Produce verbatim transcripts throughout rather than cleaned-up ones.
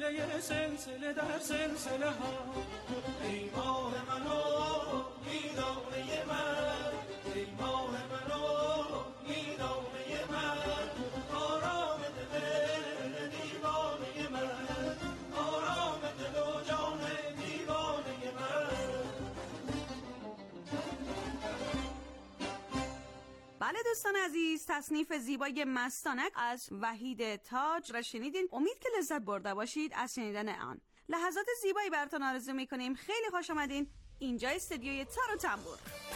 سلسله سلسله در سلسله ها. ای ماه منو دیدانه من، ای ماه منو دیدانه من، آرام دل دیوانه من، آرام دل و جان دیوانه من. بله دوستان عزیز، تصنیف زیبای مستانک از وحید تاج را شنیدین. امید که لذت برده باشید از شنیدن آن. لحظات زیبایی براتون آرزو میکنیم. خیلی خوش آمدین. اینجا استودیوی تار و تنبور.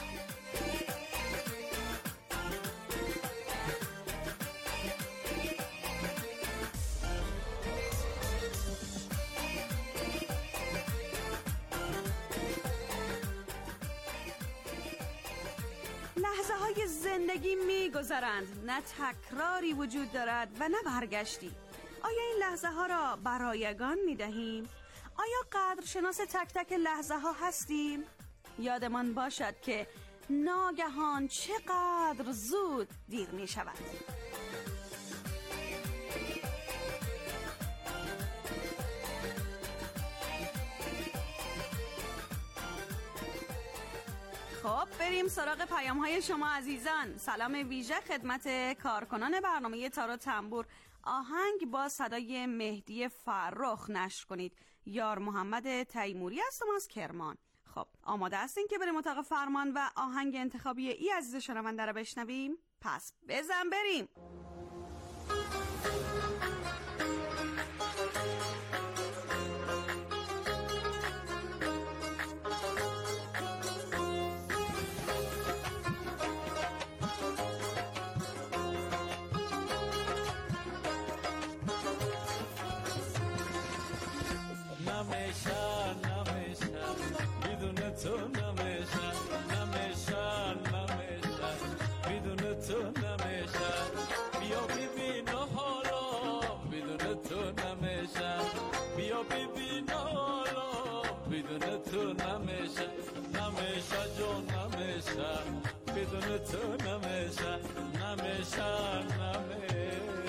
لحظه های زندگی می گذرند، نه تکراری وجود دارد و نه برگشتی. آیا این لحظه ها را برایگان می دهیم؟ آیا قدرشناس تک تک لحظه ها هستیم؟ یادمان باشد که ناگهان چقدر زود دیر می شود. خب بریم سراغ پیام های شما عزیزان. سلام ویژه خدمت کارکنان برنامه تار و تنبور. آهنگ با صدای مهدی فرخ نشر کنید. یار محمد تیموری هستم از کرمان. خب آماده هستین که بریم اتاق فرمان و آهنگ انتخابی ای عزیز شنونده را بشنویم؟ پس بزن بریم. نمیشه نمیشه بدون تو نمیشه، نمیشه نمیشه بدون تو نمیشه، بیا ببین حالا بدون تو نمیشه، بیا ببین حالا بدون تو نمیشه، نمیشه جون نمیشه بدون تو نمیشه، نمیشه نمیشه.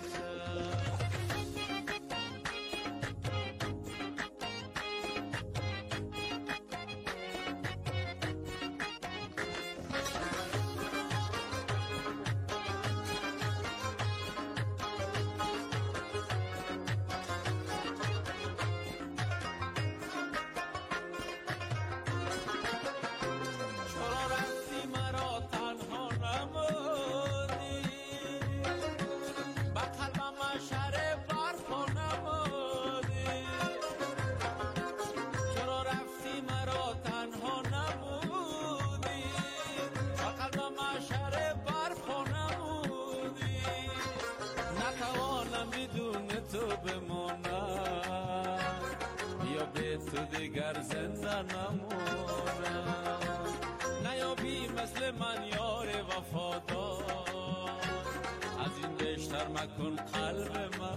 تو دیگر زنده نمونم، نیابی مثل من یار وفادار، از این بیشتر مکن قلب من.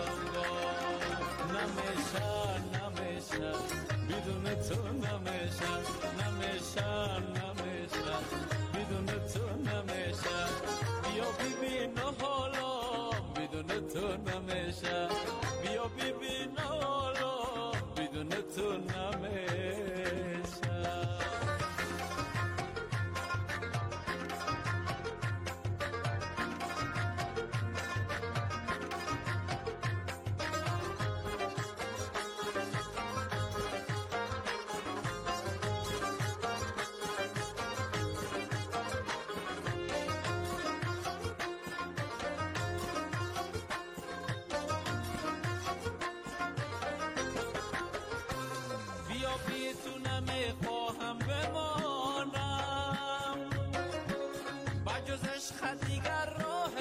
نمیشه نمیشه بدون تو نمیشه، نمیشه نمیشه بدون تو نمیشه، بیا ببین حالا بدون تو نمیشه، بیا ببین حالا بدون تو نمیشه. نمیخواهم بمانم، بجز عشق دیگر راه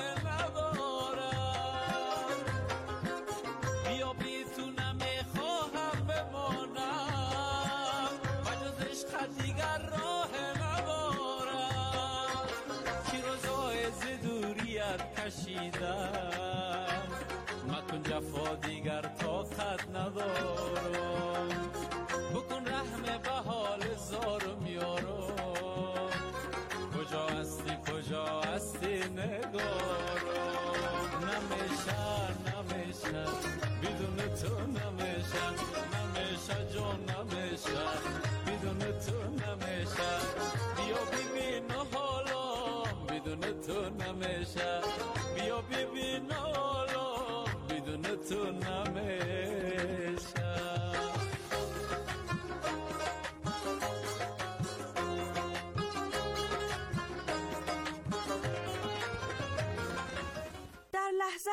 ندارم، بیا بی تو نمیخواهم بمانم، بجز عشق دیگر راه ندارم، چی روزای ز دوریت کشیدم، مکن جفا دیگر طاقت ندارم، بکن رحم به حال زارم یارم، کجا هستی کجا هستی نگارم، نمیشه نمیشه بدون تو نمیشه.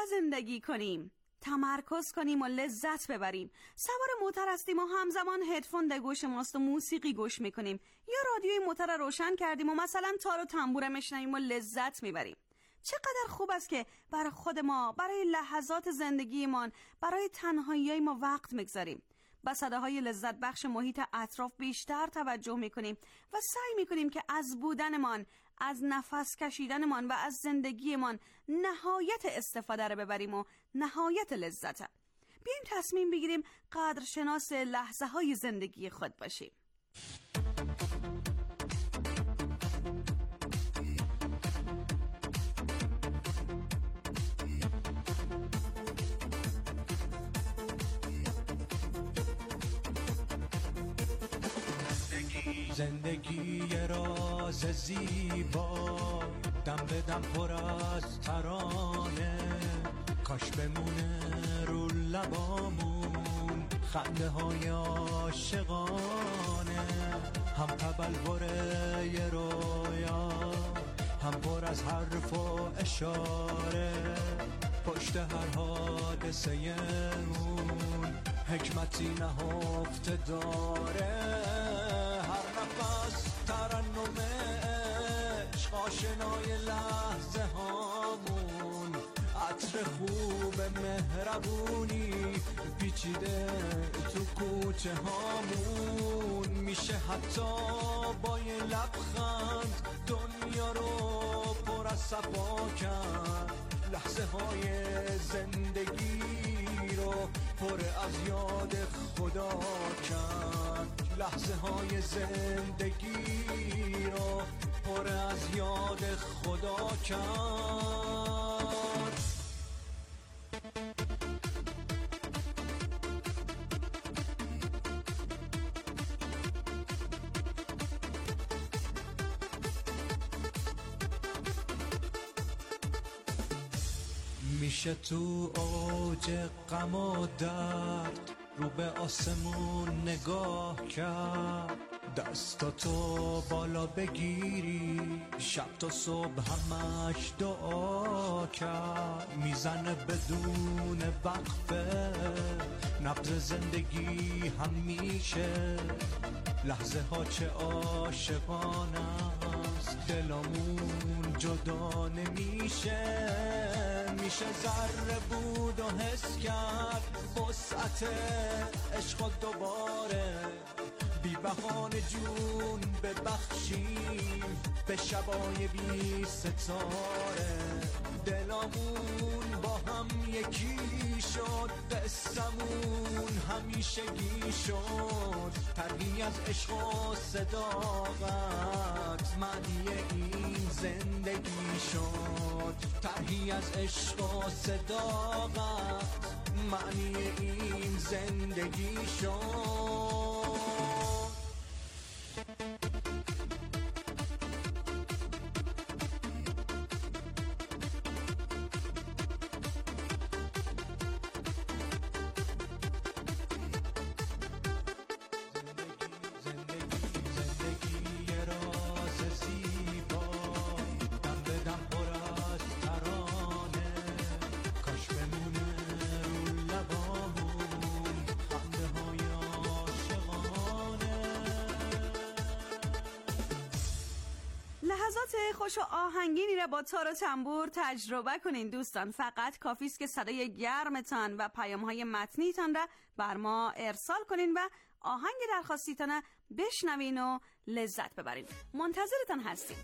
زندگی کنیم، تمرکز کنیم و لذت ببریم. سوار موتور هستیم و همزمان هدفون در گوش ماست و موسیقی گوش میکنیم، یا رادیوی موتور روشن کردیم و مثلا تار و تنبور میشنویم و لذت میبریم. چقدر خوب است که برای خود ما، برای لحظات زندگیمان، برای تنهایی ما وقت میگذاریم. با صداهای لذت بخش محیط اطراف بیشتر توجه میکنیم و سعی میکنیم که از بودنمان، از نفس کشیدنمان و از زندگیمان نهایت استفاده رو ببریم و نهایت لذت. بیایم تصمیم بگیریم قدرشناس لحظه های زندگی خود باشیم. زندگی راز زیبا، دم به دم پر از ترانه، کاش بمونه رو لبامون خنده های عاشقانه، هم تبلور یه رویا، هم پر از حرف و اشاره، پشت هر حادثه اون حکمتی نهفته داره، هر نفس ترنم عشق، آشنای لحظه هامون، عطر خوب مهربونی پیچیده تو کوچه هامون، میشه حتی با یه لبخند دنیا رو پر از صفا کرد، لحظه های زندگی رو پر از یاد خدا کرد، لحظه های زندگی رو پر از یاد خدا کرد. میشه تو اوج غم و درد رو به آسمون نگاه کرد، دستاتو بالا بگیری شب تا صبح همش دعا کرد، میزنه بدون وقفه نبض زندگی همیشه، لحظه ها چه عاشقانه است دلمون جدا نمیشه، میشه ذره بود و حس کرد وسعت عشق دوباره، بی بهانه جون ببخشیم به شبای بی ستاره، دلمون با هم یکی شد، قصمون همیشگی شد، ترهی از عشق و صداقت معنی این زندگی شد، ترهی از عشق و صداقت معنی این زندگی شد. لحظات خوش و آهنگینی را با تار و تنبور تجربه کنین دوستان. فقط کافی است که صدای گرمتان و پیام‌های متنیتان را بر ما ارسال کنین و آهنگ درخواستیتان بشنوین و لذت ببرین. منتظرتان هستیم.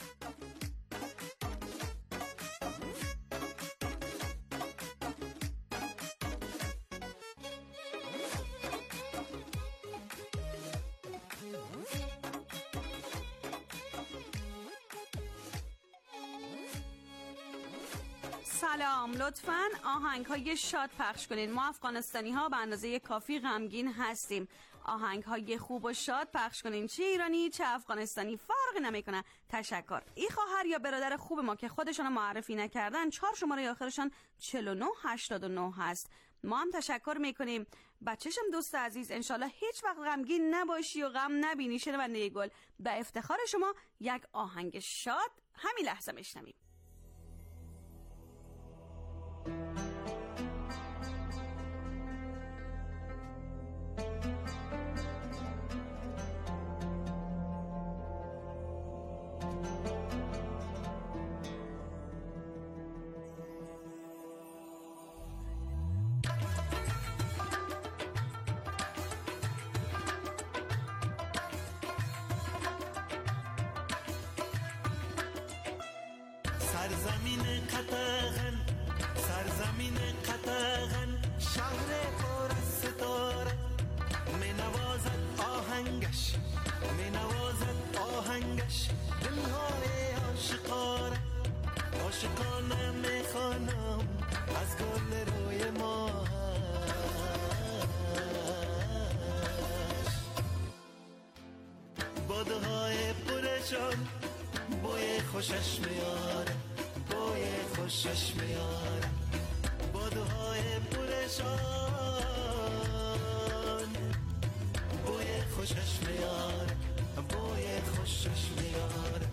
سلام، لطفاً آهنگ های شاد پخش کنین. ما افغانستانی ها به اندازه کافی غمگین هستیم. آهنگ های خوب و شاد پخش کنین، چه ایرانی چه افغانستانی فرقی نمیکنه. تشکر. این خواهر یا برادر خوب ما که خودشون معرفی نکردن، چهار شماره آخرشان چهل و نه هشتاد و نه هست. ما هم تشکر میکنیم. بچه‌شم دوست عزیز، انشالله هیچ وقت غمگین نباشی و غم نبینی. شنونده گل، به افتخار شما یک آهنگ شاد همین لحظه میشنویم. سرزمین قطغن، سرزمین قطغن، شهر پر از ستاره، می نوازد آهنگش، می نوازد آهنگش دلهای عاشقانه، عاشقانه می خوانم از گل روی ماهش. بادهای پرشان بوی خوشش میاره، بوی خوشش میاره، بادهای پرشان بوی خوشش میاره، بوی خوشش میاره.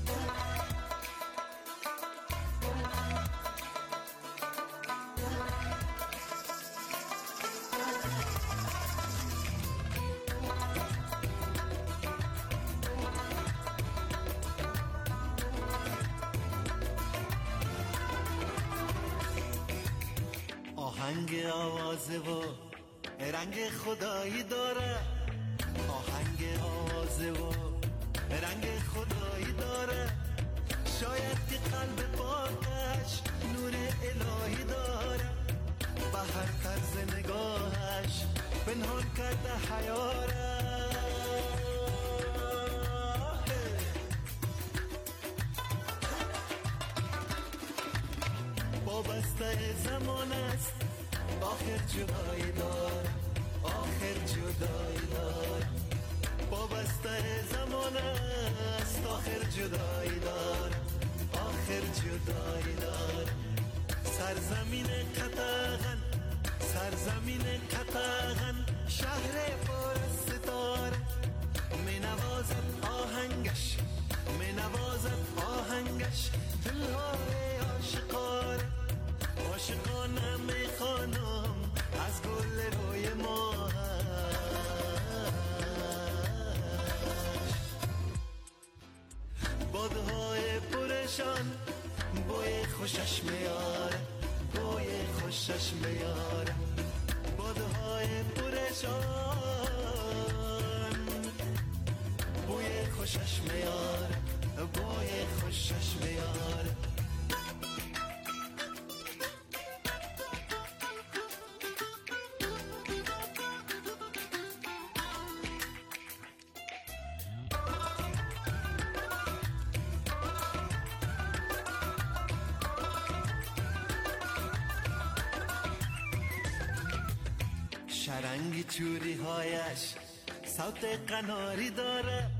آهنگ آوازه و رنگ خدایی داره، آهنگ آوازه و رنگ خدایی داره، شاید که قلب پاکش نور الهی داره، به هر طرز نگاهش پنهان کرده حیاره. وابسته زمان است آخر جدایی دار، آخر جدایی دار، وابسته زمان است آخر جدایی دار، آخر جدایی دار. سرزمین قطغن، سرزمین قطغن، شهر پر از ستاره، می نوازد آهنگش، می نوازد آهنگش دلهای عاشقانه، عاشقانه میخوانم از گل روی ماهش. بادهای پرشان بوی خوشش میاره، بوی خوشش میاره، بادهای پرشان بوی خوشش میاره، بوی خوشش میاره. شرنگی چوری هایش صوت قناری داره،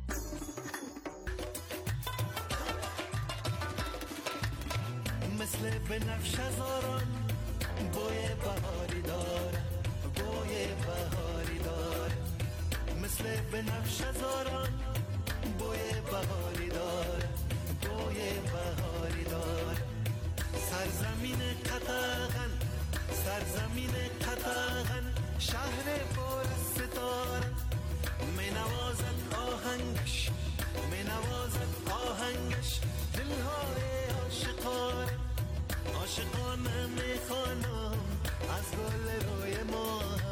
مثل بنفش هزاران بوی بهاری داره، بوی بهاری داره، مثل بنفش هزاران بوی بهاری داره، بوی بهاری داره. سرزمین قطغن، سرزمین قطغن، شهر پر از ستاره، می نوازد آهنگش، می نوازد آهنگش دلهای عاشقانه، عاشقانه می خوانم از گل روی ماهش.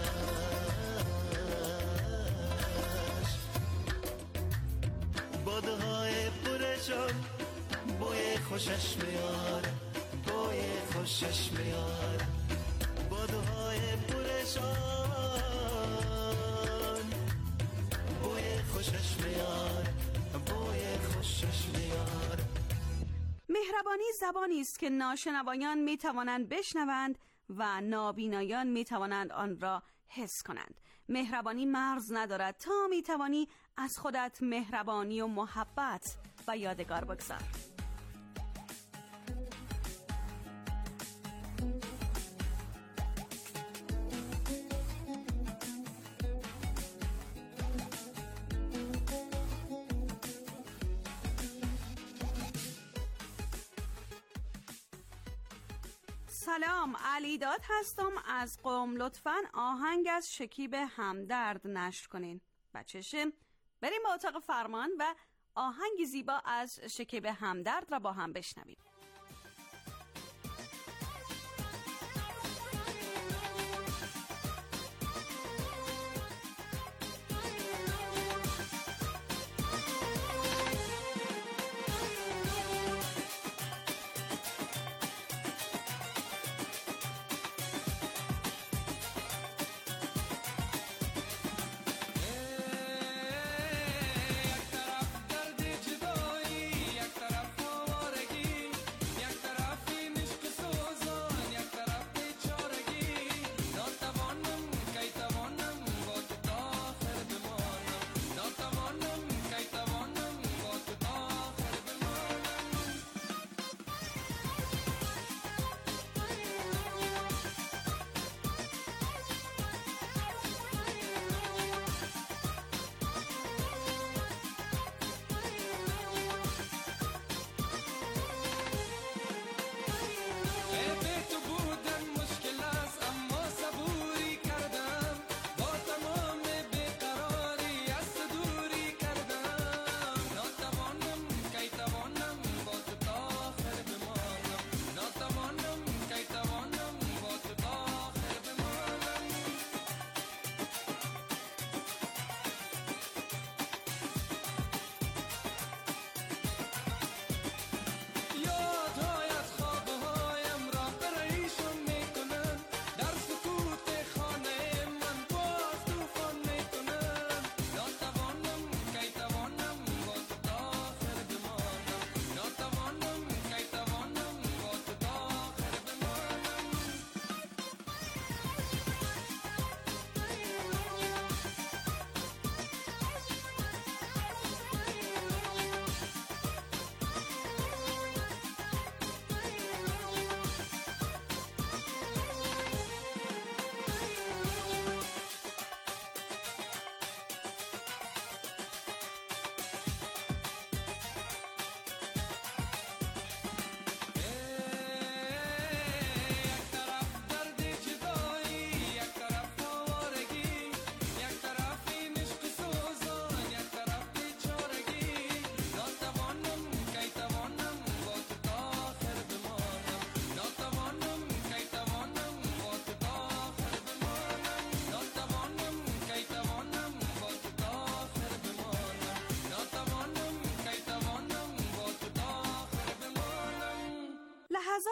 بادهای پرشان بوی خوشش میاره، بوی خوشش میاره، بادهای پرشان بوی خوشش میاره، بوی خوشش میاره. مهربانی زبانی است که ناشنوایان می توانند بشنوند و نابینایان می توانند آن را حس کنند. مهربانی مرز ندارد تا می توانی از خودت مهربانی و محبت و یادگار بگذار. سلام، علی داد هستم از قم. لطفاً آهنگ از شکیب همدرد نشر کنین. بچه‌شه بریم به اتاق فرمان و آهنگی زیبا از شکیب همدرد را با هم بشنویم.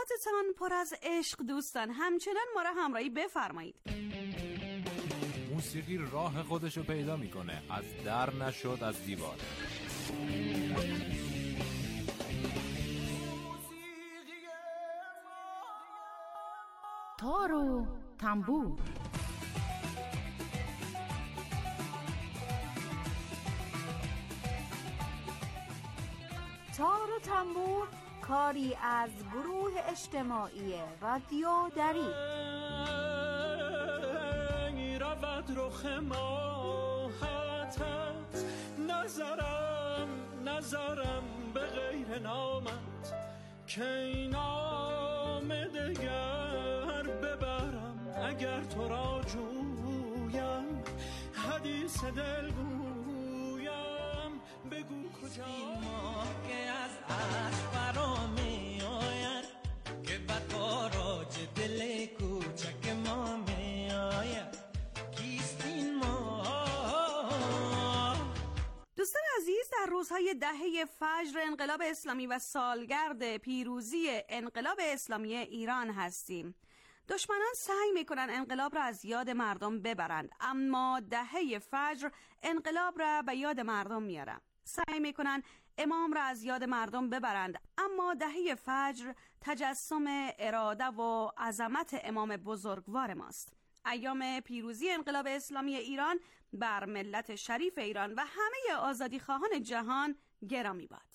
روزگاراتتان پر از عشق دوستان. همچنان ما را همراهی بفرمایید. موسیقی راه خودشو پیدا میکنه، از در نشد از دیوار. تار و تنبور. تار و تنبور کاری از گروه اجتماعی رادیو دری. رود رخ ماهتت، نظرم نظرم به غیر نامت، که این نام دگر ببرم اگر تو را جویم، حدیث دل گویم بگو کجا. این ماه که از عشق برا می آید، که بد باراج دل کوچک ما می آید. دوستان عزیز، در روزهای دهه فجر انقلاب اسلامی و سالگرد پیروزی انقلاب اسلامی ایران هستیم. دشمنان سعی میکنن انقلاب را از یاد مردم ببرند، اما دهه فجر انقلاب را به یاد مردم میارن. سعی میکنن امام را از یاد مردم ببرند، اما دهه فجر تجسم اراده و عظمت امام بزرگوار ماست. ایام پیروزی انقلاب اسلامی ایران بر ملت شریف ایران و همه آزادی خواهان جهان گرامی باد.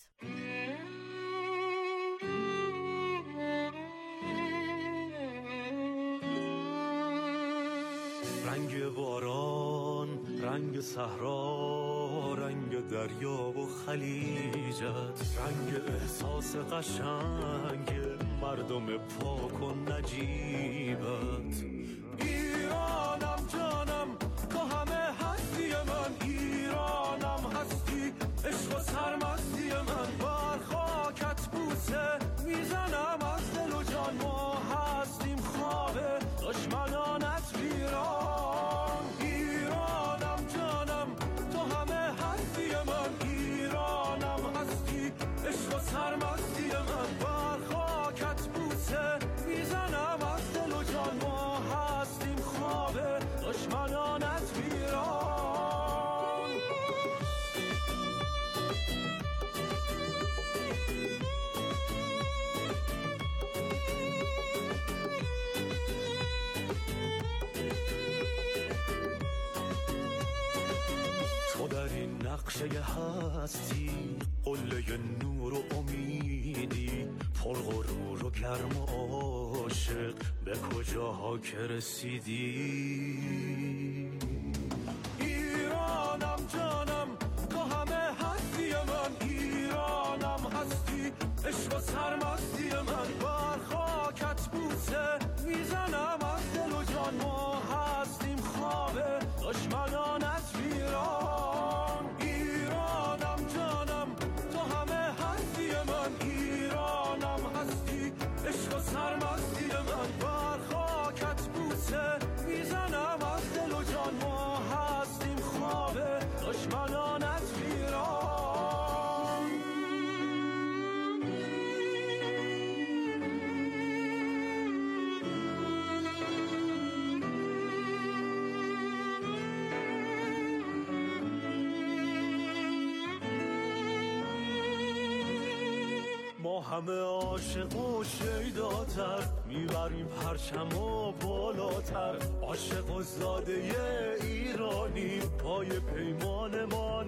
رنگ باران، رنگ صحرا، رنگ دریا و خلیجت، رنگ احساس قشنگ مردم پاک و نجیبت. ایرانم جانم تو همه هستی من، ایرانم هستی عشق و سرمستی من. بر خاکت بوسه میزنم از دل و جان، ما هستیم خواب دشمنانت ویران. ایرانم جانم تو همه هستی من، ایرانم هستی عشق و سرمستی من. بر خاکت بوسه میزنم از دل و جان، ما هستیم خواب دشمنانت ویران. تو در این نقشه هستی، قله نور و امیدی، پرغرور و گرم و عاشق، به کجاها که رسیدی. ایرانم جانم تو همه هستی من، ایرانم هستی عشق و سرمستی من. بر خاکت بوسه میزنم از دل و جان، ما هستیم خواب دشمنانت ویران. ایرانم جانم تو همه هستی من، ایرانم هستی عشق و سرمستی من. بر خاکت بوسه میزنم از دل و جان، ما هستیم خواب دشمنانت ویران. ما همه عاشق و شیداتر، میبریم پرچم و بالاتر. عاشق و زاده ایرانی، پای پیمانمان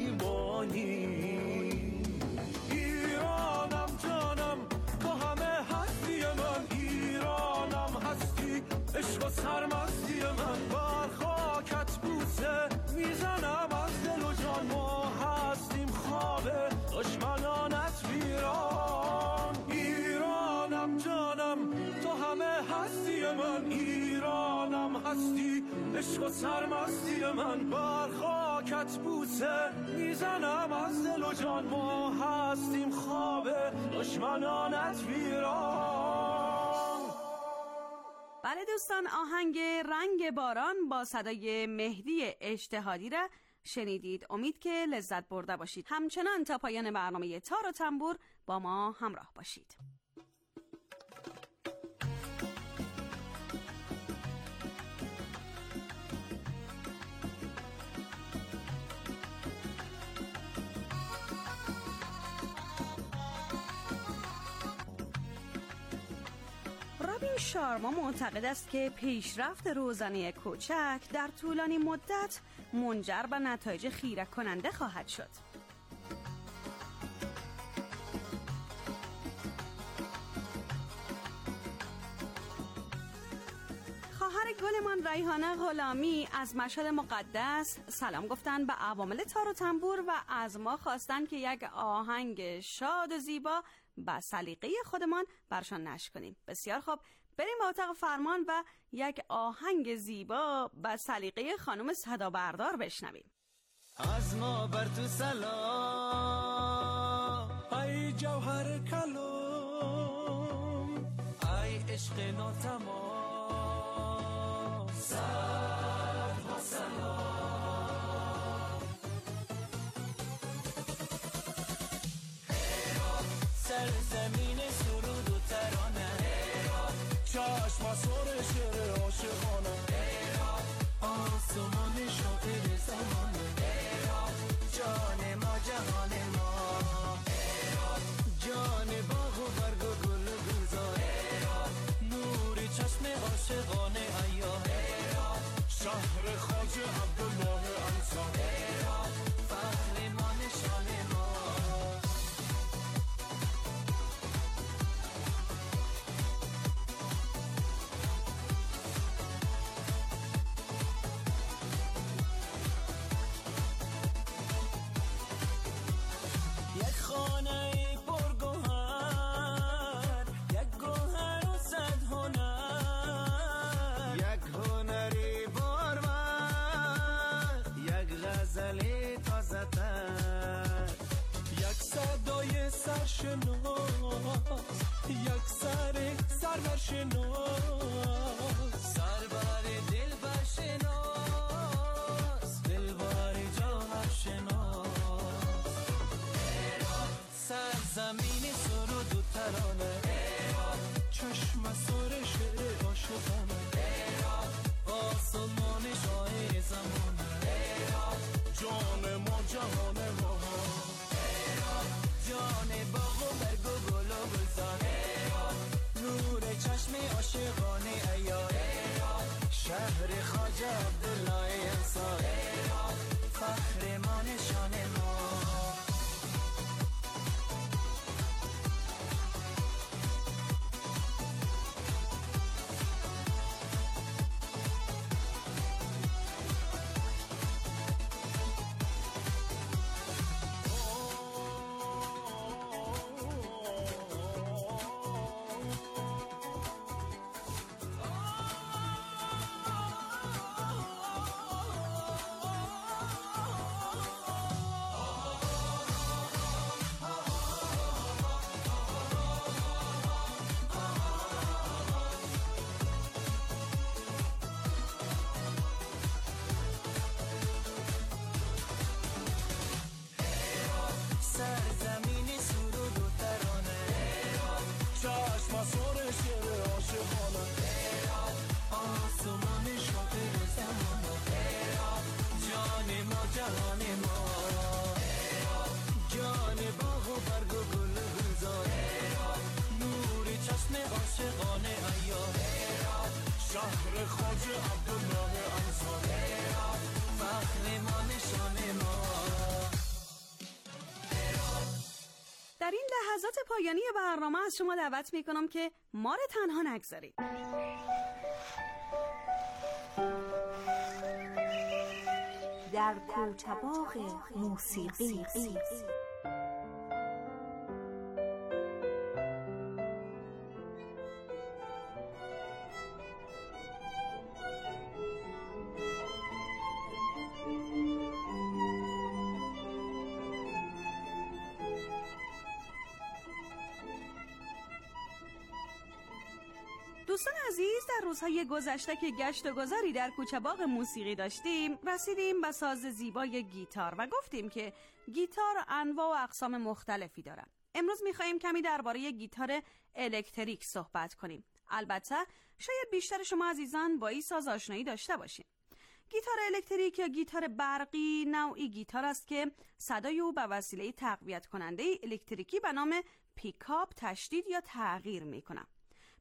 میمانیم. ایرانم جانم تو همه هستی من، ایرانم هستی عشق و سرمستی من. بر خاکت بوسه میزنم از دل و جان، ما هستیم خواب دشمنانت ویران. ایرانم جانم تو همه هستی من، ایرانم هستی عشق و سرمستی من. بر خاکت بوسه میزنم از دل و جان، ما هستیم خواب دشمنانت ویران. بله دوستان، آهنگ رنگ باران با صدای مهدی اجتهادی را شنیدید. امید که لذت برده باشید. همچنان تا پایان برنامه تار و تنبور با ما همراه باشید. شارما معتقد است که پیشرفت روزانه کوچک در طولانی مدت منجر به نتایج خیره کننده خواهد شد. خواهر گلمان ریحانه غلامی از مشهد مقدس سلام گفتن به عوامل تار و تنبور و از ما خواستن که یک آهنگ شاد و زیبا با سلیقه خودمان برشان نشر کنیم. بسیار خوب، بریم به اتاق فرمان و یک آهنگ زیبا با سلیقه خانم صدا بردار بشنویم. از ما بر تو سلام ای جوهر کلام، ای عشق ناتمام، صد و سلام. سرزمین سرود و ترانه، چشم سر شعر عاشقانه، آسمان شاعر زمانه، جان ما جهان ما، جان باغ و برگ و گل و گلزار، نور چشم عاشقانه ایام، شهر خواجه عبدالله انصار، فخر ما نشان ما. یک خانه پرگوهر، یک گوهر و صد هنر، یک هنری بارور، یک غزلی تازه تر، یک صدای سرشناس، یک سر سرورشناس، سرور دل برشناس، دلبر جاهرشناس، سرزمین سرود و ترانه، چشم سر شعر عاشقانه، آسمان شاعر زمانه، جان ما جهان ما، جان باغ و برگ و گل و گلزار، نور چشم عاشقانه عیار، شهر خواجه عبدالله انصار، فخر ما نشان ما. شهر خواجه عبدالله انصار، فخر ما نشان ما. در این لحظات پایانی برنامه از شما دعوت میکنم که ما رو تنها نگذارید. در کوچه‌باغ موسیقی. دوستان عزیز، در روزهای گذشته که گشت و گذاری در کوچه باغ موسیقی داشتیم، رسیدیم به ساز زیبای گیتار و گفتیم که گیتار انواع و اقسام مختلفی داره. امروز می‌خوایم کمی درباره گیتار الکتریک صحبت کنیم. البته شاید بیشتر شما عزیزان با این ساز آشنایی داشته باشین. گیتار الکتریک یا گیتار برقی نوعی گیتار است که صدای او به وسیله تقویت کننده الکتریکی به نام پیکاپ تشدید یا تغییر می‌کنه.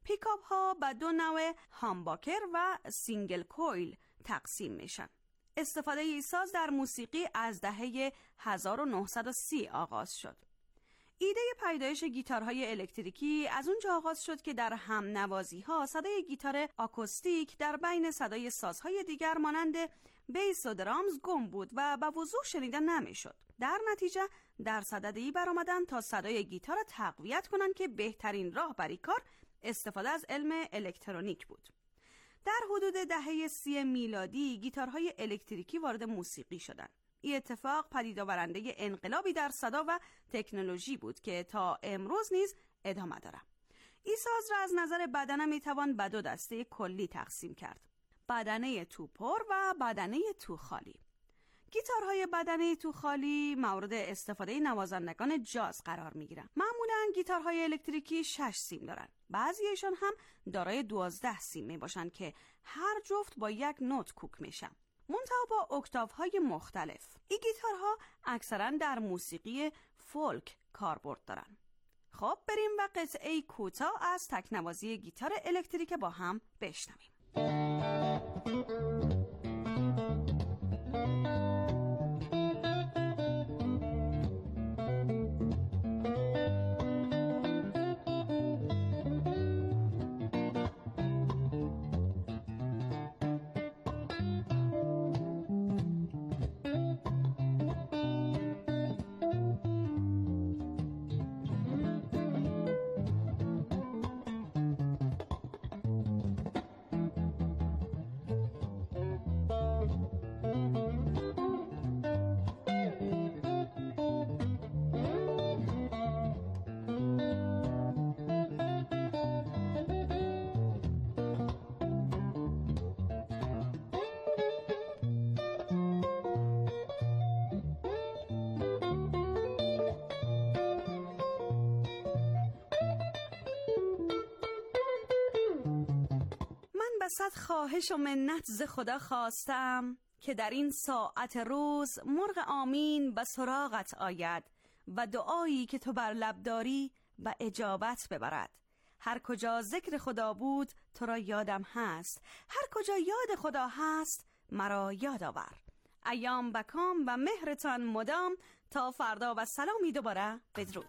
پیکاپ ها به دو نوع هامباکر و سینگل کویل تقسیم میشن. استفاده این ساز در موسیقی از دهه هزار و نهصد و سی آغاز شد. ایده پیدایش گیتارهای الکتریکی از اونجا آغاز شد که در هم نوازی ها صدای گیتار آکوستیک در بین صدای سازهای دیگر مانند بیس و درامز گم بود و به وضوح شنیده نمیشد. در نتیجه در صددی برآمدن تا صدای گیتار را تقویت کنند که بهترین راه برای کار استفاده از علم الکترونیک بود. در حدود دهه سی میلادی گیتارهای الکتریکی وارد موسیقی شدند. این اتفاق پدید آورنده انقلابی در صدا و تکنولوژی بود که تا امروز نیز ادامه دارد. این ساز را از نظر بدنه میتوان به دو دسته کلی تقسیم کرد: بدنه تو پر و بدنه تو خالی. گیتارهای بدنه تو خالی مورد استفاده نوازندگان جاز قرار میگیرند. معمولاً گیتارهای الکتریکی شش سیم دارند. بعضیشان هم دارای دوازده سیم می باشند که هر جفت با یک نوت کوک میشن، منتها با اکتاوهای مختلف. این گیتارها اکثرا در موسیقی فولک کاربرد دارن. خب بریم و قطعه کوتاه از تکنوازی گیتار الکتریک با هم بشنویم. صد خواهش و منت ز خدا خواستم که در این ساعت روز مرغ آمین به سراغت آید و دعایی که تو بر لب داری به اجابت ببرد. هر کجا ذکر خدا بود تو را یادم هست، هر کجا یاد خدا هست مرا یاد آور. ایام بکام و مهرتان مدام، تا فردا و سلامی دوباره. بدرود.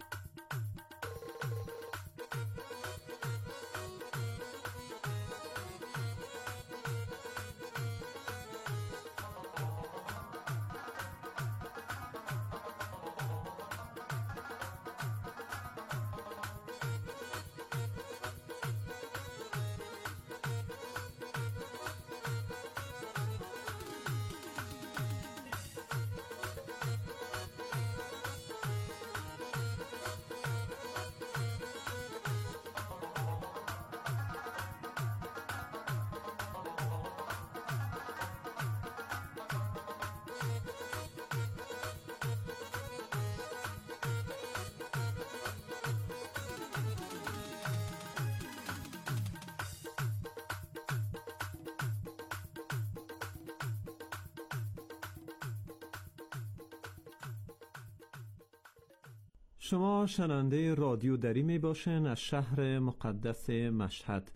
شما شنونده رادیو دری می باشین از شهر مقدس مشهد.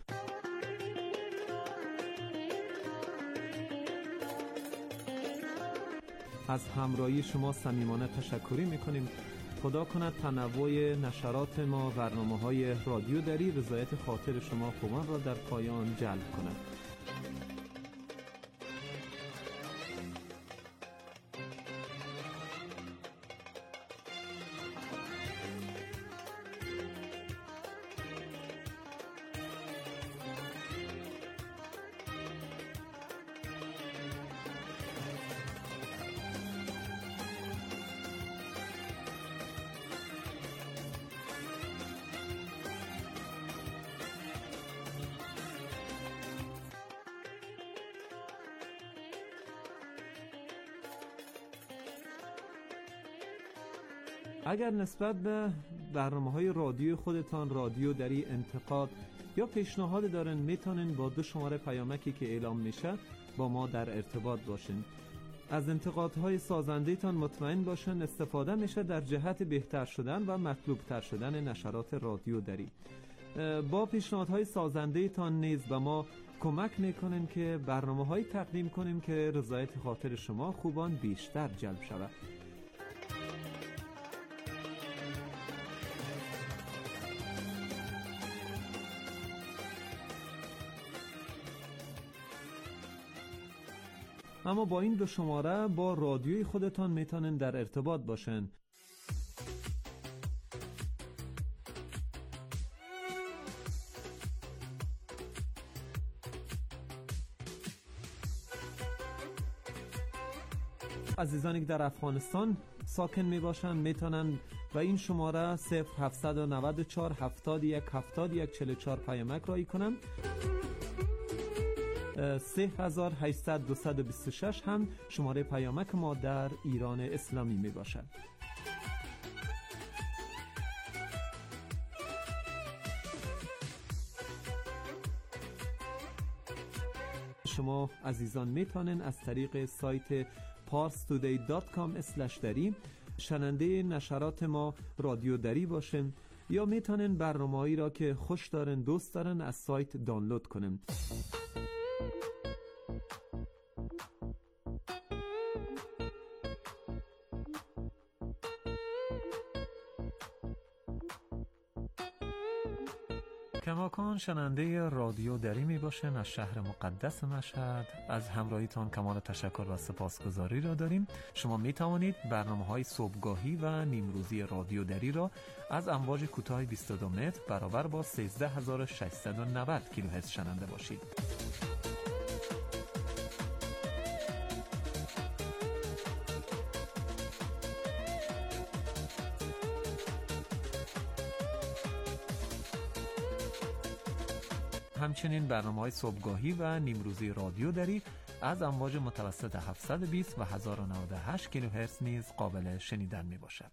از همراهی شما صمیمانه تشکری می کنیم. خدا کند تنوع نشرات ما، برنامه‌های رادیو دری رضایت خاطر شما خوبان را در پایان جلب کند. اگر نسبت به برنامه‌های رادیو خودتان رادیو دری انتقاد یا پیشنهاد دارن، میتونن با دو شماره پیامکی که اعلام میشه با ما در ارتباط باشین. از انتقادهای سازنده‌تان مطمئن باشن استفاده میشه در جهت بهتر شدن و مطلوب تر شدن نشرات رادیو دری. با پیشنهادهای سازنده تان نیز به ما کمک میکنن که برنامه هایی تقدیم کنیم که رضایت خاطر شما خوبان بیشتر جلب شود. اما با این دو شماره با رادیوی خودتان میتونن در ارتباط باشن. عزیزانی که در افغانستان ساکن می باشند میتونن و این شماره صفر هفتصد و نود و چهار هفتاد و یک هفتاد و یک چهل و چهار پیامک رایی کنن. سه هزار و هشتصد دویست و بیست و شش هم شماره پیامک ما در ایران اسلامی می باشد. شما عزیزان میتونن از طریق سایت پارس تودی دات کام اسلش دری شنونده نشرات ما رادیو دری باشن یا میتونن برنامه‌ای را که خوش دارن دوست دارن از سایت دانلود کنن. کماکان شنونده رادیو دری می باشن از شهر مقدس مشهد. از همراهیتان کمال تشکر و سپاسگزاری را داریم. شما می توانید برنامه های صبحگاهی و نیمروزی رادیو دری را از امواج کوتاه بیست و دو متر برابر با سیزده هزار و ششصد و نود کیلوهرتز شنونده باشید. همچنین برنامه‌های صبحگاهی و نیمروزی رادیو دری از امواج متوسط هفتصد و بیست و هزار و نود و هشت کیلوهرتز نیز قابل شنیدن می‌باشد.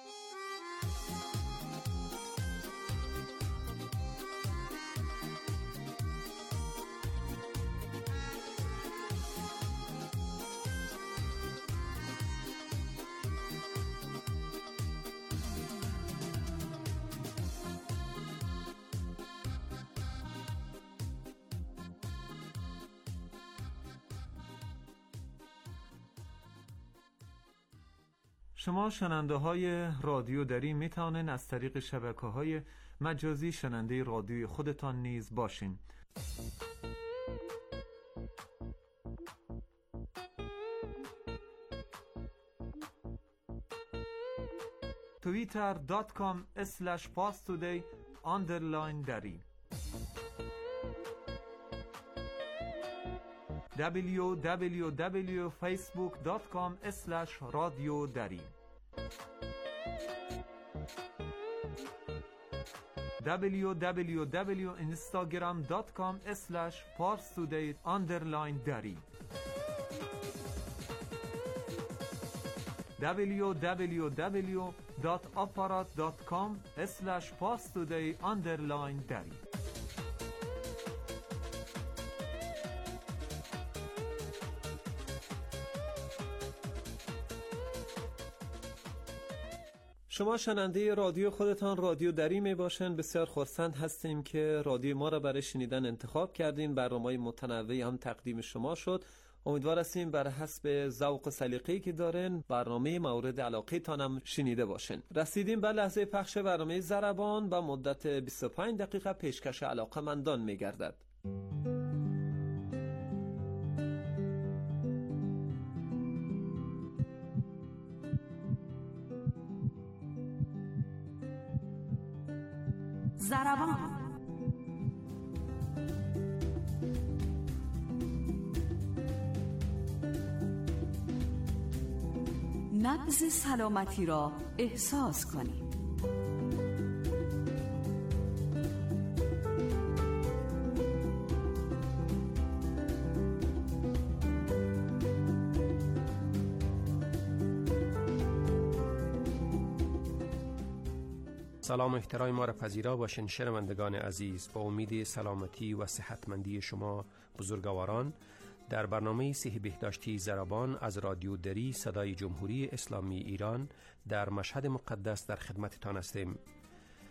شما شنونده های رادیو دری می توانید از طریق شبکه های مجازی شنونده رادیوی خودتان نیز باشین. توییتر دات کام اسلش پاس تودی آندرلاین دری دبلیو دبلیو دبلیو فیسبوک دات کام اسلش رادیو دری دبلیو دبلیو دبلیو اینستاگرام دات کام اسلش پارس تودی آندرلاین دری دبلیو دبلیو دبلیو دات آپارات دات کام اسلش پارس تودی آندرلاین دری. شما شنونده رادیو خودتان رادیو دری می باشن. بسیار خرسند هستیم که رادیو ما را برای شنیدن انتخاب کردین. برنامه‌های متنوعی هم تقدیم شما شد. امیدوار هستیم بر حسب ذوق و سلیقه‌ای که دارن برنامه مورد علاقه تانم شنیده باشن. رسیدیم به لحظه پخش برنامه ضربان با مدت بیست و پنج دقیقه پیشکش علاقه‌مندان می‌گردد. ضربان نبض سلامتی را احساس کنید. سلام و احترام ما را پذیرا باشین شنوندگان عزیز. با امید سلامتی و صحتمندی شما بزرگواران در برنامه صحی بهداشتی ضربان از رادیو دری صدای جمهوری اسلامی ایران در مشهد مقدس در خدمتتان هستیم.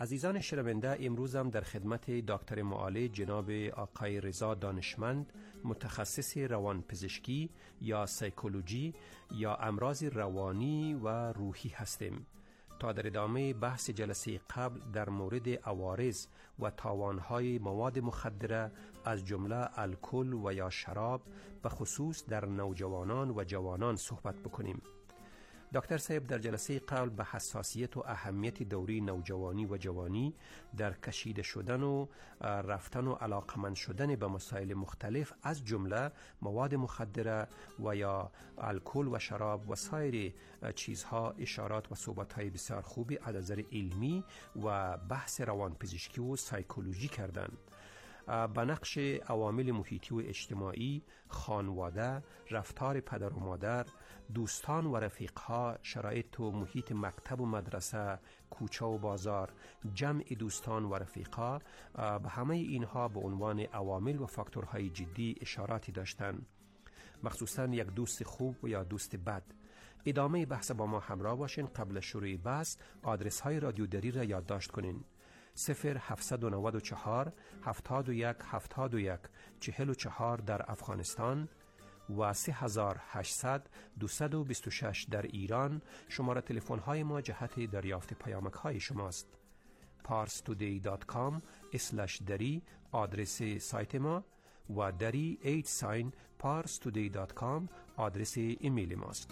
عزیزان شنونده، امروز هم در خدمت دکتر معالج جناب آقای رضا دانشمند، متخصص روانپزشکی یا سایکولوژی یا امراض روانی و روحی هستیم تا در ادامه بحث جلسه قبل در مورد عوارض و تاوانهای مواد مخدره از جمله الکل و یا شراب به خصوص در نوجوانان و جوانان صحبت بکنیم. دکتر صاحب در جلسه قبل به حساسیت و اهمیت دوره نوجوانی و جوانی در کشیده شدن و رفتن و علاقمند شدن به مسائل مختلف از جمله مواد مخدره و یا الکل و شراب و سایر چیزها اشارات و صحبت‌های بسیار خوبی از نظر علمی و بحث روانپزشکی و سایکولوژی کردند. به نقش عوامل محیطی و اجتماعی، خانواده، رفتار پدر و مادر، دوستان و رفیقها، شرایط و محیط مکتب و مدرسه، کوچه و بازار، جمع دوستان و رفیقها، به همه اینها به عنوان عوامل و فاکتورهای جدی اشاراتی داشتند، مخصوصا یک دوست خوب و یا دوست بد. ادامه بحث با ما همراه باشین. قبل شروع بحث آدرس های رادیو دری را یادداشت کنین: صفر هفتصد و نود و چهار هفتاد و یک هفتاد و یک چهل و چهار در افغانستان و سه هزار و هشتصد دویست و بیست و شش در ایران. شماره تلفن های ما جهت دریافت پیامک های شماست. پارس تودی دات کام اسلش دری آدرس سایت ما و دری ایت ساین پارس تودی دات کام آدرس ایمیل ماست.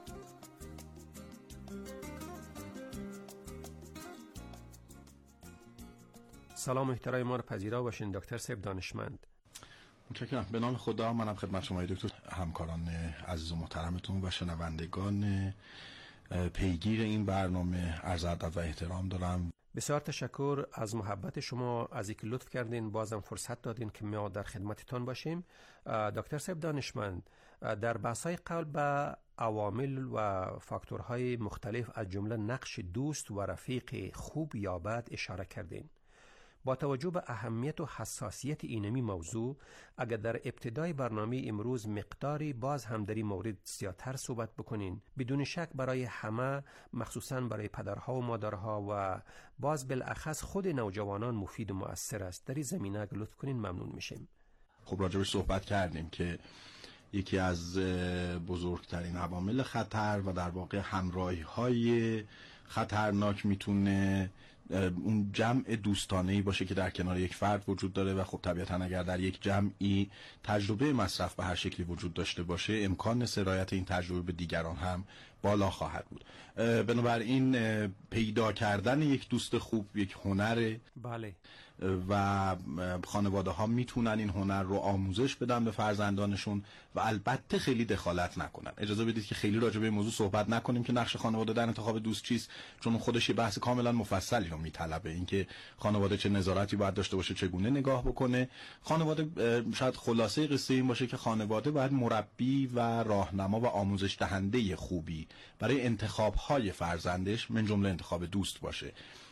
سلام احترام ما را پذیرا باشین دکتر صاحب دانشمند. متشکرم. به نام خدا، منم خدمت شما دکتر، همکاران عزیز و محترمتون و شنوندگان پیگیر این برنامه عرض ادب و احترام دارم. بسیار تشکر از محبت شما، از اینکه لطف کردین بازم فرصت دادین که ما در خدمتتان باشیم. دکتر صاحب دانشمند، در بحث‌های قبل به عوامل و فاکتورهای مختلف از جمله نقش دوست و رفیق خوب یا بد اشاره کردین. با توجه به اهمیت و حساسیت اینمی موضوع، اگر در ابتدای برنامه امروز مقداری باز هم در این مورد زیادتر صحبت بکنین، بدون شک برای همه، مخصوصا برای پدرها و مادرها و باز بالاخص خود نوجوانان مفید و مؤثر است. در این زمینه اگر لطف کنین ممنون میشیم. خب راجبش صحبت کردیم که یکی از بزرگترین عوامل خطر و در واقع همراهی‌های خطرناک میتونه اون جمع دوستانه‌ای باشه که در کنار یک فرد وجود داره و خب طبیعتاً اگر در یک جمعی تجربه مصرف به هر شکلی وجود داشته باشه، امکان سرایت این تجربه به دیگران هم بالا خواهد بود. بنابراین پیدا کردن یک دوست خوب یک هنره. بله. و خانواده ها میتونن این هنر رو آموزش بدن به فرزندانشون و البته خیلی دخالت نکنن. اجازه بدید که خیلی راجع به این موضوع صحبت نکنیم که نقش خانواده در انتخاب دوست چیست، چون خودش یه بحث کاملا مفصلی رو میطلبه. اینکه خانواده چه نظارتی باید داشته باشه، چگونه نگاه بکنه. خانواده شاید خلاصه قصه این باشه که خانواده باید مربی و راهنما و آموزش دهنده خوبی برای انتخاب های فرزندش، من جمله انتخاب دوست باشه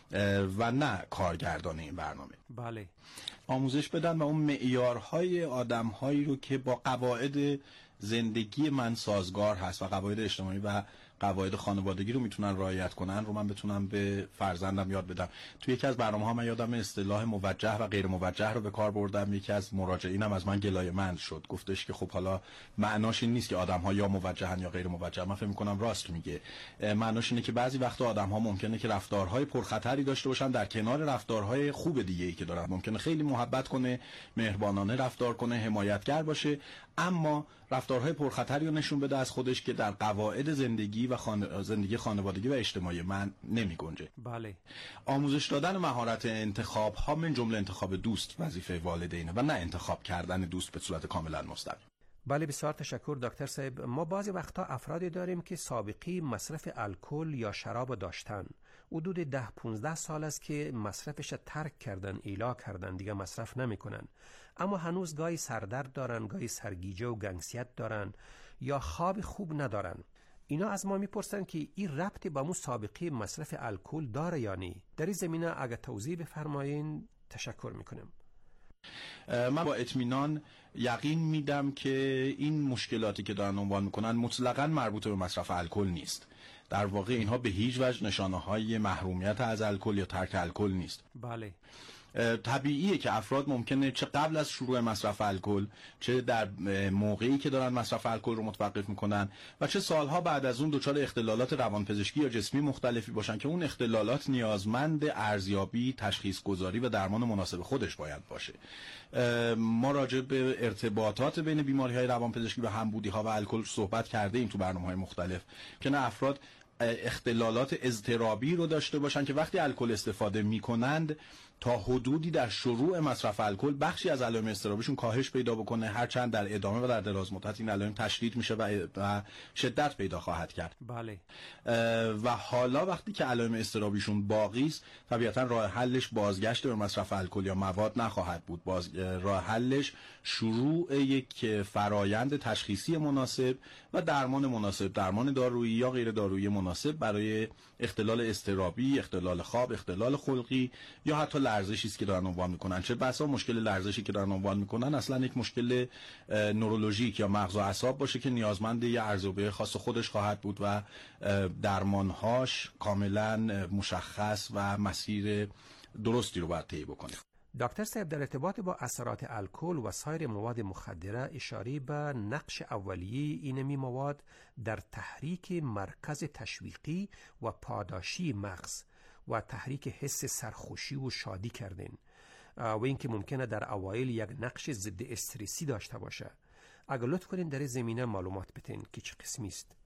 و نه کارگردان این برنامه. بله. آموزش بدن و اون معیارهای آدم‌هایی رو که با قواعد زندگی من سازگار هست و قواعد اجتماعی و قواعد خانوادگی رو میتونن رعایت کنن رو من بتونم به فرزندم یاد بدم. توی یکی از برنامه‌ها من یادم اصطلاح موجه و غیر موجه رو به کار بردم. یکی از مراجعینم از من گلایه‌مند شد، گفتش که خب حالا معناش این نیست که آدم‌ها یا موجهن یا غیر موجه. من فکر می‌کنم راست میگه. معناش اینه که بعضی وقتا آدم‌ها ممکنه که رفتارهای پرخطری داشته باشن در کنار رفتارهای خوب دیگه‌ای که دارن. ممکنه خیلی محبت کنه، مهربانانه رفتار کنه، حمایتگر باشه، اما رفتارهای پرخطری رو نشون بده از خودش که در قواعد زندگی و خان... زندگی خانوادگی و اجتماعی من نمی گنجه. بله. آموزش دادن مهارت انتخاب ها، من جمله انتخاب دوست، وظیفه والدینه و نه انتخاب کردن دوست به صورت کاملا مستقیم. بله بسیار تشکر دکتر صاحب. ما بعضی وقتا افرادی داریم که سابقه مصرف الکل یا شراب داشتن. حدود ده پونزده سال است که مصرفش ترک کردن، ایلا کردن، دیگه مصرف نمیکنن. اما هنوز گاهی سردرد دارن، گاهی سرگیجه و گنگسیت دارن یا خواب خوب ندارن. اینا از ما میپرسن که این ربطی با مو سابقه مصرف الکل داره یا نه؟ در این زمینه اگه توضیح بفرمایین تشکر میکنم. من با اطمینان یقین میدم که این مشکلاتی که دارن عنوان میکنن مطلقاً مربوط به مصرف الکل نیست. در واقع اینها به هیچ وجه نشانه‌های محرومیت از الکل یا ترک الکل نیست. بله. طبیعیه که افراد ممکنه چه قبل از شروع مصرف الکل، چه در موقعی که دارن مصرف الکل رو متوقف میکنن و چه سالها بعد از اون دچار اختلالات روانپزشکی یا جسمی مختلفی باشن که اون اختلالات نیازمند ارزیابی، تشخیص گذاری و درمان مناسب خودش باید باشه. ما راجع به ارتباطات بین بیماری‌های روانپزشکی و همبودی‌ها و الکل صحبت کرده ایم تو برنامه‌های مختلف که نه افراد اختلالات اضطرابی رو داشته باشن که وقتی الکل استفاده میکنند تا حدودی در شروع مصرف الکل بخشی از علائم اضطرابیشون کاهش پیدا بکنه، هرچند در ادامه و در دراز مدت این علائم تشدید میشه و شدت پیدا خواهد کرد. بله. و حالا وقتی که علائم اضطرابیشون باقی است، طبیعتا راه حلش بازگشت به مصرف الکل یا مواد نخواهد بود. باز راه حلش شروع یک فرایند تشخیصی مناسب و درمان مناسب، درمان دارویی یا غیر دارویی مناسب برای اختلال اضطرابی، اختلال خواب، اختلال خلقی یا حتی لرزشی است که دارن عنوان میکنن. چه بسا مشکل لرزشی که دارن عنوان میکنن اصلا یک مشکل نورولوژیک یا مغز و اعصاب باشه که نیازمند یه ارزیابی خاص خودش خواهد بود و درمانهاش کاملا مشخص و مسیر درستی رو باید طی بکنه. دکتر صاحب، در ارتباط با اثرات الکل و سایر مواد مخدره اشاره به نقش اولیه اینمی مواد در تحریک مرکز تشویقی و پاداشی مغز و تحریک حس سرخوشی و شادی کردین و اینکه ممکنه در اوایل یک نقش ضد استرسی داشته باشه. اگر لطف کنین در زمینه معلومات بتین که چه قسمی است؟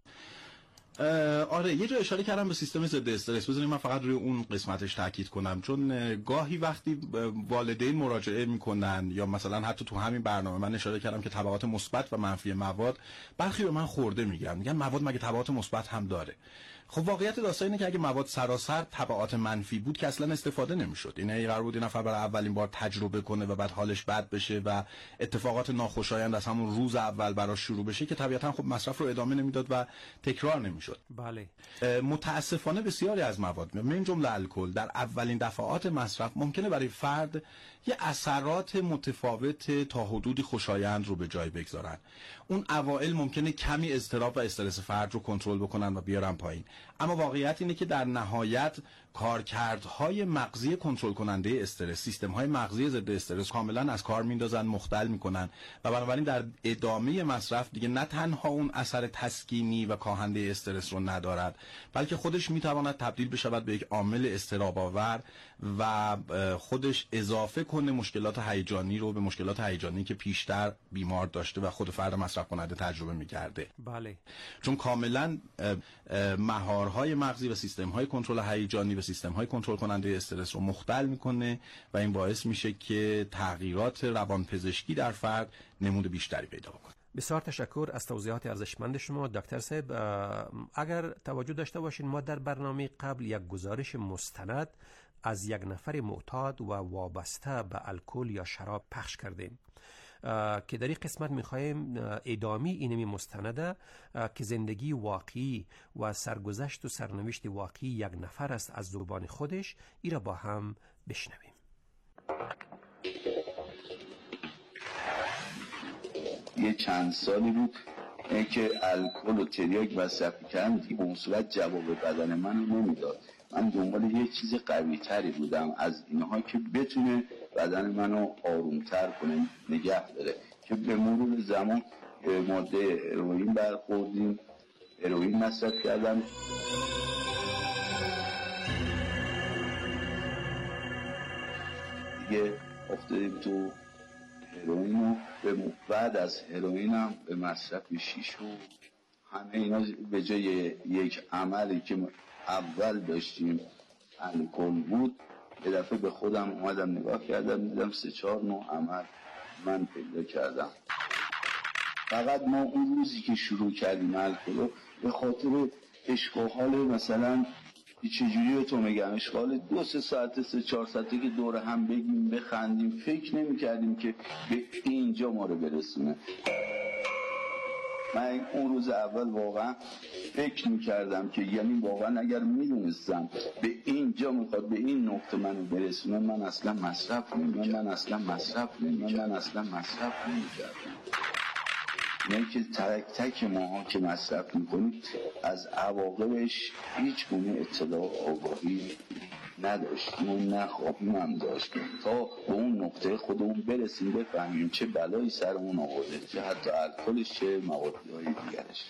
آره، یه جا اشاره کردم به سیستم ضد استرس. بذارید من فقط روی اون قسمتش تاکید کنم، چون گاهی وقتی والدین مراجعه میکنن یا مثلا حتی تو همین برنامه من اشاره کردم که تبعات مثبت و منفی مواد، برخی به من خورده میگن میگن مواد مگه تبعات مثبت هم داره؟ خب واقعیت داستان اینه که اگه مواد سراسر تبعات منفی بود که اصلا استفاده نمیشد. اینه قرار بود این نفر برای اولین بار تجربه کنه و بعد حالش بد بشه و اتفاقات ناخوشایند از همون روز اول براش شروع بشه که طبیعتا خب مصرف رو ادامه نمیداد و تکرار نمیشد. بله. متاسفانه بسیاری از مواد، من جمله الکل، در اولین دفعات مصرف ممکنه برای فرد یه اثرات متفاوت تا حدودی خوشایند رو به جای بگذارن. اون اوائل ممکنه کمی اضطراب و استرس فرد رو کنترل بکنن و بیارن پایین، اما واقعیت اینه که در نهایت کارکردهای مغزی کنترل کننده استرس، سیستم‌های مغزی ضد استرس کاملا از کار میندازن، مختل میکنن و بنابراین در ادامه مصرف دیگه نه تنها اون اثر تسکینی و کاهنده استرس رو ندارد، بلکه خودش میتواند تبدیل بشود به یک عامل اضطراب آور و خودش اضافه کنه مشکلات هیجانی رو به مشکلات هیجانی که پیشتر بیمار داشته و خود فرد مصرف کننده تجربه میکرده. بله. چون کاملا مهارهای مغزی و سیستم‌های کنترل هیجانی و سیستم‌های کنترل کننده استرس رو مختل میکنه و این باعث میشه که تغییرات روانپزشکی در فرد نمود بیشتری پیدا کنه. بسیار تشکر از توضیحات ارزشمند شما دکتر صاحب. اگر توجه داشته باشین ما در برنامه قبل یک گزارش مستند از یک نفر معتاد و وابسته به الکل یا شراب پخش کردیم که در این قسمت میخوایم ادامه اینمی مستنده که زندگی واقعی و سرگذشت و سرنوشت واقعی یک نفر است از زبان خودش، این را با هم بشنویم. یه چند سالی بود که الکل و تریاک مصرف کردم، دیگه به اون صورت جواب بدن من نمیداد. من دنبال یه چیز قوی تری بودم از اینها که بتونه بدن منو آرومتر کنه، نگه داره، که به مرور زمان ماده هروئین برخوردیم، هروئین مصرف کردم. دیگه افتادیم تو هروئین و به بعد از هروئینم به مصرف شیش و همه اینا به جای یک عملی که اول داشتیم الکل بود، یه دفعه به خودم اومدم نگاه کردم دیدم سه چهار نوع عمل من پیدا کردم. فقط ما اون روزی که شروع کردیم الکل رو به خاطر اشغال مثلا چجوری به تو میگم اشغال دو سه ساعت سه چهار ساعته که دور هم بگیم بخندیم فکر نمی کردیم که به اینجا ما رو برسونه. من اون روز اول واقعا فکر میکردم که یعنی واقعا اگر میدونستم به اینجا میخواد به این نقطه منو برسونه من اصلا مصرف نمیکردم من اصلا مصرف نمیکردم من اصلا مصرف نمیکردم نه که تک تک ماها که مصرف میکنیم از عواقبش هیچ گونه اطلاع آگاهی نداشتیم و نخواهیم هم داشتیم تا به اون نقطه خودمون برسیم بفهمیم چه بلایی سرمون آورده، چه حتی الکلش چه موادهای دیگرش.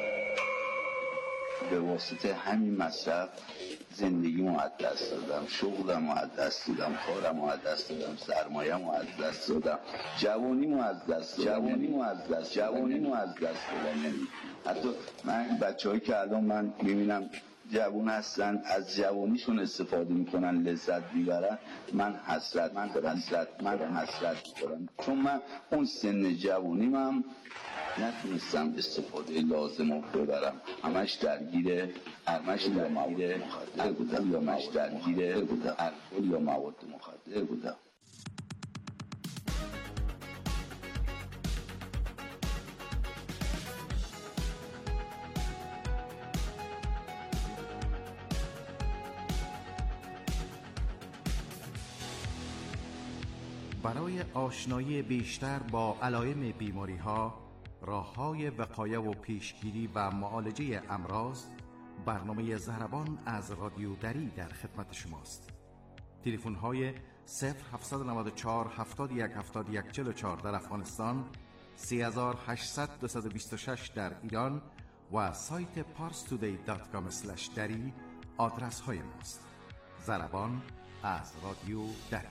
به واسطه همین مصرف زندگیمو از دست دادم، شغلمو از دست دادم، کارمو از دست دادم، سرمایه‌مو از دست دادم، جوانیمو از دست دادم، جوانیمو از دست جوانیمو از دست دادم. یعنی حتی من بچه‌هایی که الان من می‌بینم جوان هستن از جوانیشون استفاده میکنن، لذت میبرن، من حسرت من حسرت من حسرت میکنم، چون من اون سن جوانیم هم نتونستم استفاده لازم رو ببرم. همش درگیر همش درگیر مخدر بودم، یا همش درگیر الکل یا مواد مخدر بودم. برای آشنایی بیشتر با علائم بیماری‌ها، راه‌های وقایه و پیشگیری و معالجه امراض، برنامه ضربان از رادیو دری در خدمت شماست. تلفن‌های صفر هفت نه چهار هفتاد و یک هفتاد و یک چهل و چهار در افغانستان، سه هشت صفر دو دو شش در ایران و سایت پارس تودی دات کام اسلش دری آدرس های ماست. ضربان از رادیو دری.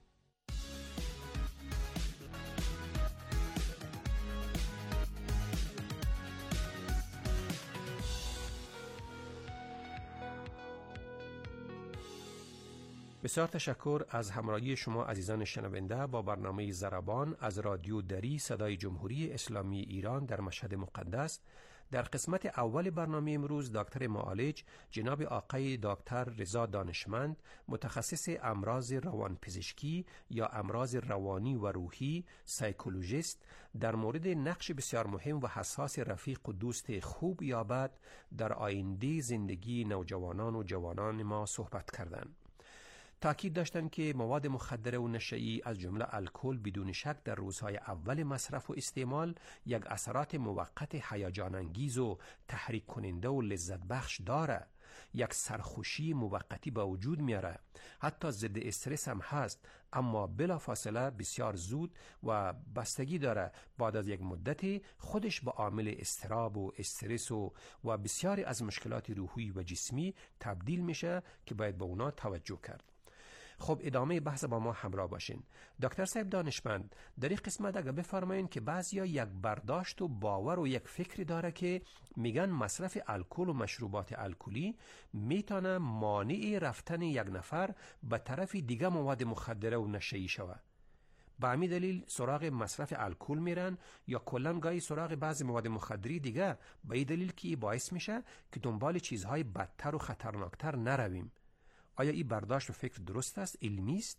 بسیار تشکر از همراهی شما عزیزان شنونده با برنامه ضربان از رادیو دری صدای جمهوری اسلامی ایران در مشهد مقدس. در قسمت اول برنامه امروز دکتر معالج جناب آقای دکتر رضا دانشمند، متخصص امراض روانپزشکی یا امراض روانی و روحی، سایکولوژیست، در مورد نقش بسیار مهم و حساس رفیق و دوست خوب یا بد در آینده زندگی نوجوانان و جوانان ما صحبت کردند. تأکید داشتند که مواد مخدره و نشئی از جمله الکل بدون شک در روزهای اول مصرف و استعمال یک اثرات موقت هیجان انگیز و تحریک کننده و لذت بخش داره، یک سرخوشی موقتی به وجود میاره، حتی ضد استرس هم هست، اما بلافاصله بسیار زود و بستگی داره بعد از یک مدتی خودش به عامل اضطراب و استرس و و بسیاری از مشکلات روحی و جسمی تبدیل میشه که باید به اونا توجه کرد. خب ادامه بحث با ما همراه باشین. دکتر صاحب دانشمند، در این قسمت اگه بفرمایین که بعضیا یک برداشت و باور و یک فکری داره که میگن مصرف الکل و مشروبات الکلی میتونه مانع رفتن یک نفر به طرف دیگه مواد مخدره و نشئی شوه. به همین دلیل سراغ مصرف الکل میرن یا کلا گاهی سراغ بعضی مواد مخدری دیگه، به این دلیل که باعث میشه که دنبال چیزهای بدتر و خطرناکتر نرویم. آیا این برداشت و فکر درست است؟ علمی است؟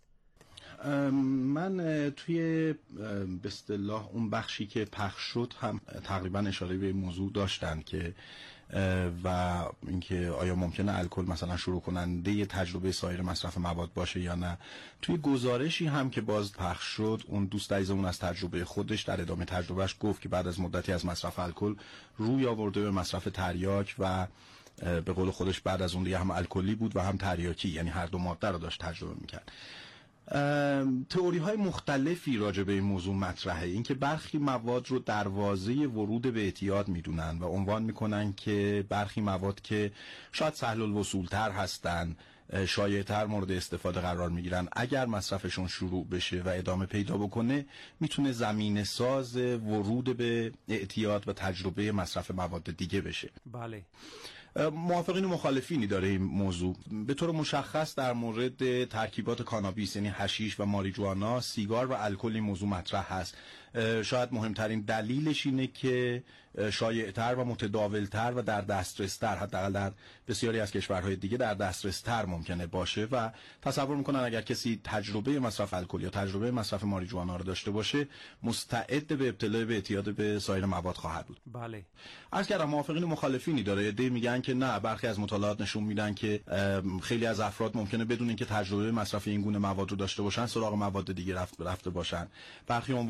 من توی به اصطلاح اون بخشی که پخش شد هم تقریبا اشاره به موضوع داشتن که و اینکه آیا ممکنه الکل مثلا شروع کننده تجربه سایر مصرف مواد باشه یا نه. توی گزارشی هم که باز پخش شد، اون دوست عزیزمون از تجربه خودش در ادامه تجربهش گفت که بعد از مدتی از مصرف الکل روی آورده به مصرف تریاک و به قول خودش بعد از اون دیگه هم الکلی بود و هم تریاکی، یعنی هر دو ماده رو داشت تجربه میکرد. تئوری های مختلفی راجع به این موضوع مطرحه، اینکه برخی مواد رو دروازه ورود به اعتیاد میدونن و عنوان میکنن که برخی مواد که شاید سهل الوصول تر هستن، شایع‌تر مورد استفاده قرار میگیرن، اگر مصرفشون شروع بشه و ادامه پیدا بکنه میتونه زمینه ساز ورود به اعتیاد و تجربه مصرف مواد دیگه بشه. بله. موافقین و مخالفینی داره این موضوع. به طور مشخص در مورد ترکیبات کانابیس یعنی حشیش و ماریجوانا، سیگار و الکل این موضوع مطرح هست. شاید مهمترین دلیلش اینه که شایع‌تر و متداول‌تر و در دسترس‌تر، حداقل در بسیاری از کشورهای دیگه در دسترس‌تر ممکنه باشه و تصور میکنن اگر کسی تجربه مصرف الکل یا تجربه مصرف ماریجوانا رو داشته باشه مستعد به ابتلا به اعتیاد به سایر مواد خواهد بود. بله. عرض کردم موافقین و مخالفینی داره. ایده میگن که نه، برخی از مطالعات نشون میدن که خیلی از افراد ممکنه بدون اینکه تجربه مصرف این گونه مواد رو داشته باشن سراغ مواد دیگه رفت رفته باشن. برخی عنوان میکنن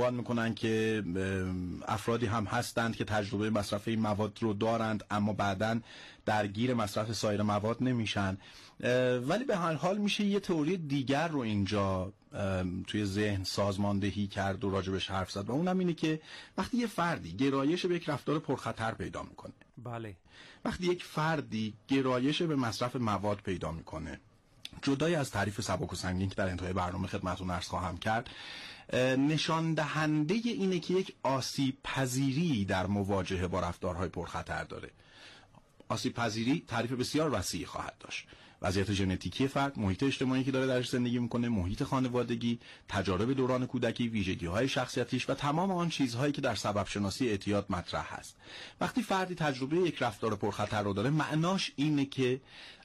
میکنن که افرادی هم هستند که تجربه مصرف این مواد رو دارند اما بعداً درگیر مصرف سایر مواد نمیشن. ولی به هر حال میشه یه تئوری دیگر رو اینجا توی ذهن سازماندهی کرد و راجبش حرف زد و اونم اینه که وقتی یه فردی گرایش به یک رفتار پرخطر پیدا میکنه، بله، وقتی یک فردی گرایش به مصرف مواد پیدا میکنه، جدای از تعریف سبک و سنگین که در انتهای برنامه خدمتتون عرض خواهم کرد، نشان دهنده اینه که یک آسیب پذیری در مواجهه با رفتارهای پرخطر داره. آسیب پذیری تعریف بسیار وسیعی خواهد داشت. وضعیت ژنتیکی فرد، محیط اجتماعی که داره درش زندگی میکنه، محیط خانوادگی، تجارب دوران کودکی، ویژگی‌های شخصیتیش و تمام آن چیزهایی که در سبب شناسی اعتیاد مطرح هست. وقتی فردی تجربه یک رفتار پرخطر رو داره، معناش اینه که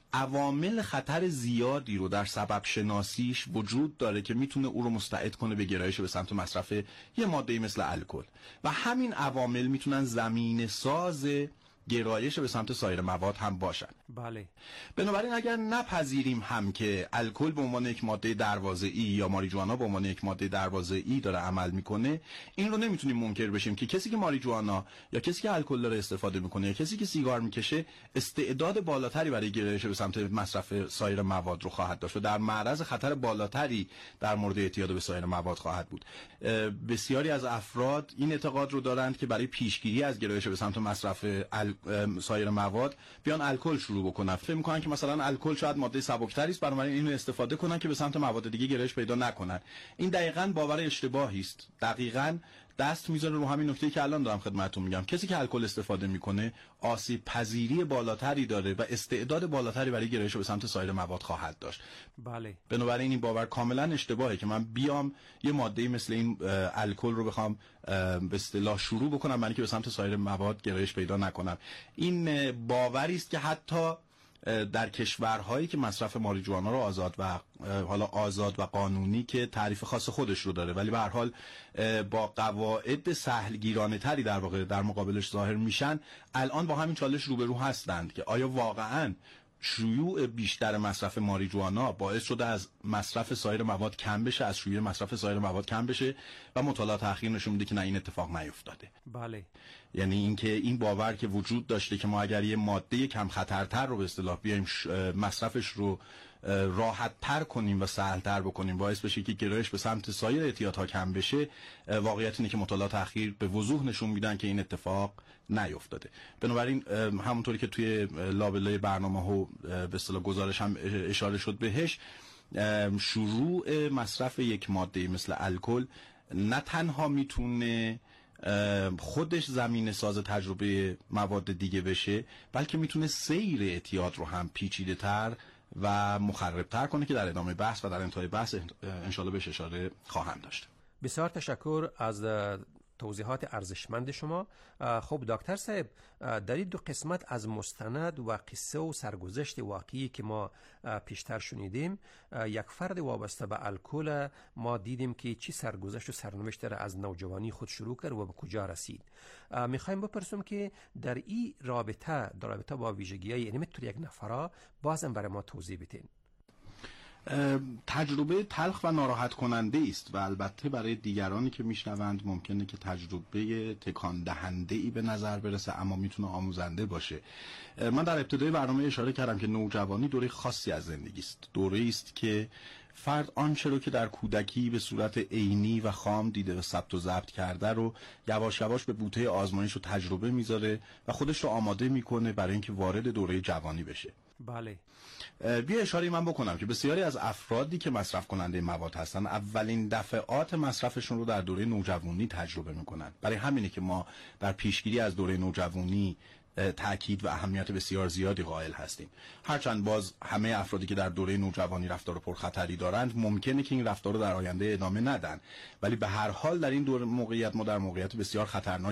عوامل خطر زیادی رو در سبب شناسیش وجود داره که میتونه او رو مستعد کنه به گرایش به سمت مصرف یه ماده‌ای مثل الکل و همین عوامل میتونن زمینه ساز گرایش به سمت سایر مواد هم باشن. بله. بنابراین اگر نپذیریم هم که الکل به عنوان یک ماده دروازه‌ای یا ماریجوانا به عنوان یک ماده دروازه‌ای داره عمل میکنه، این رو نمیتونیم منکر بشیم که کسی که ماریجوانا یا کسی که الکل داره استفاده میکنه یا کسی که سیگار میکشه استعداد بالاتری برای گرایش به سمت مصرف سایر مواد رو خواهد داشت و در معرض خطر بالاتری در مورد اعتیاد به سایر مواد خواهد بود. بسیاری از افراد این اعتقاد رو دارند که برای پیشگیری از گرایش به سمت مصرف ال... سایر مواد بیان الکل شروع بکنن. فکر میکنن که مثلا الکل شاید ماده سبکتری است، بنابراین اینو استفاده کنن که به سمت مواد دیگه گرایش پیدا نکنن. این دقیقاً باور اشتباهی است. دقیقاً دست میذاره رو همین نکته‌ای که الان دارم خدمتتون میگم. کسی که الکل استفاده میکنه آسیب پذیری بالاتری داره و استعداد بالاتری برای گرایش به سمت سایر مواد خواهد داشت. بله. بنابراین این باور کاملا اشتباهه که من بیام یه ماده‌ای مثل این الکل رو بخوام به اصطلاح شروع بکنم من که به سمت سایر مواد گرایش پیدا نکنم. این باوری است که حتی در کشورهایی که مصرف ماریجوانا رو آزاد و حالا آزاد و قانونی که تعریف خاص خودش رو داره ولی به هر حال با قواعد سهلگیرانه تری در واقع در مقابلش ظاهر میشن، الان با همین چالش روبرو هستند که آیا واقعاً شیوع بیشتر مصرف ماریجوانا باعث شده از مصرف سایر مواد کم بشه، از شیوع مصرف سایر مواد کم بشه و مطالعات اخیر نشون میده که نه، این اتفاق نیفتاده. بله. یعنی اینکه این باور که وجود داشته که ما اگر یه ماده کم خطرتر رو به اصطلاح بیایم مصرفش رو راحت تر کنیم و سهل تر بکنیم باعث بشه که گرایش به سمت سایر اعتیادها کم بشه، واقعیت اینه که مطالعات اخیر به وضوح نشون میدن که این اتفاق نیفتاده. بنابراین همونطوری که توی لابلای برنامه ها به اصطلاح گزارش هم اشاره شد بهش، شروع مصرف یک ماده مثل الکل نه تنها میتونه خودش زمینه ساز تجربه مواد دیگه بشه، بلکه میتونه سیر اعتیاد رو هم پیچیده تر و مخرب تر کنه که در ادامه بحث و در انتهای بحث انشالله بهش اشاره خواهم داشت. بسیار تشکر از توضیحات ارزشمند شما. خب دکتر صاحب، در این دو قسمت از مستند و قصه و سرگذشت واقعی که ما پیشتر شنیدیم، یک فرد وابسته به الکل ما دیدیم که چی سرگذشت و سرنوشت را از نوجوانی خود شروع کرد و به کجا رسید. میخوایم بپرسیم که در این رابطه در رابطه با ویژگی‌های یعنی مثل یک نفره بازم برای ما توضیح بدین. تجربه تلخ و ناراحت کننده است و البته برای دیگرانی که میشنوند ممکنه که تجربه تکان دهنده ای به نظر برسه، اما میتونه آموزنده باشه. من در ابتدای برنامه اشاره کردم که نوجوانی دوره خاصی از زندگی است، دوره است که فرد آنچه رو که در کودکی به صورت عینی و خام دیده و ثبت و ضبط کرده رو یواش یواش به بوته آزمایش و تجربه میذاره و خودش رو آماده میکنه برای اینکه وارد دوره جوانی بشه. بله. بیا اشاره من بکنم که بسیاری از افرادی که مصرف کننده مواد هستن اولین دفعات مصرفشون رو در دوره نوجوانی تجربه میکنن. برای همینه که ما در پیشگیری از دوره نوجوانی تأکید و اهمیت بسیار زیادی قائل هستیم. هرچند باز همه افرادی که در دوره نوجوانی رفتار پرخطری دارند ممکنه که این رفتار رو در آینده ادامه ندن، ولی به هر حال در این دوره موقعیت ما در موقعیت بسیار خطرناک هستیم.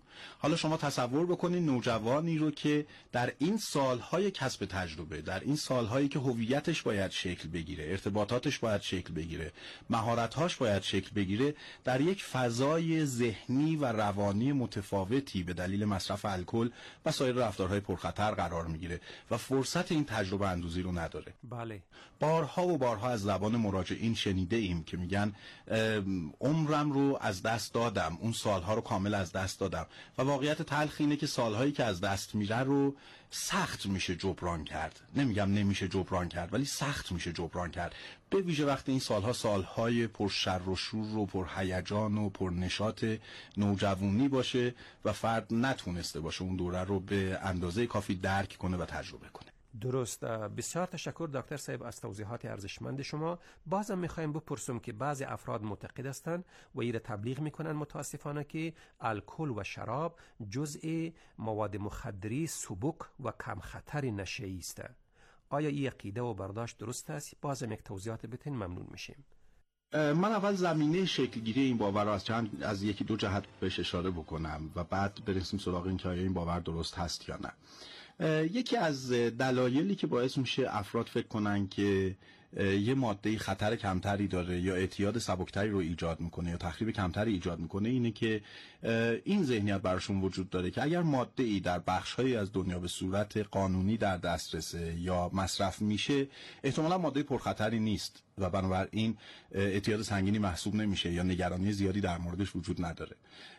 حالا شما تصور بکنید نوجوانی رو که در این سالهای کسب تجربه، در این سالهایی که هویتش باید شکل بگیره، ارتباطاتش باید شکل بگیره، مهارت‌هاش باید شکل بگیره، در یک فضای ذهنی و روانی متفاوتی به دلیل مصرف الکل و سایر رفتارهای پرخطر قرار میگیره و فرصت این تجربه اندوزی رو نداره. بله. بارها و بارها از زبان مراجعین شنیده ایم که میگن عمرم رو از دست دادم، اون سالها رو کامل از دست دادم و واقعیت تلخ اینه که سالهایی که از دست میره رو سخت میشه جبران کرد. نمیگم نمیشه جبران کرد، ولی سخت میشه جبران کرد، به ویژه وقتی این سالها سالهای پر شر و شور و پر هیجان و پر نشاط نوجوانی باشه و فرد نتونسته باشه اون دوره رو به اندازه کافی درک کنه و تجربه کنه. درست. بسیار تشکر دکتر صاحب از توضیحات ارزشمند شما. بازم میخوایم بپرسم که بعضی افراد معتقد هستند و ایره تبلیغ میکنن متاسفانه که الکل و شراب جزء مواد مخدری سبک و کم خطر نشه‌ای است. آیا این عقیده و برداشت درست است؟ بازم یک توضیحات بتین ممنون میشیم. من اول زمینه شکلگیری این باور رو از چند از یکی دو جهت بهش اشاره بکنم و بعد برسیم سراغ این که آیا این باور درست هست یا نه. یکی از دلایلی که باعث میشه افراد فکر کنن که یه ماده خطر کمتری داره یا اعتیاد سبکتری رو ایجاد میکنه یا تخریب کمتری ایجاد میکنه اینه که این ذهنیت براشون وجود داره که اگر ماده ای در بخش‌هایی از دنیا به صورت قانونی در دسترسه یا مصرف میشه احتمالاً ماده پرخطری نیست و بنابراین اعتیاد سنگینی محسوب نمیشه یا نگرانی زیادی در موردش وجود نداره.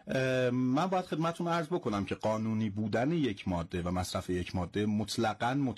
من باید خدمتتون عرض بکنم که قانونی بودن یک ماده و مصرف یک ماده مطلقاً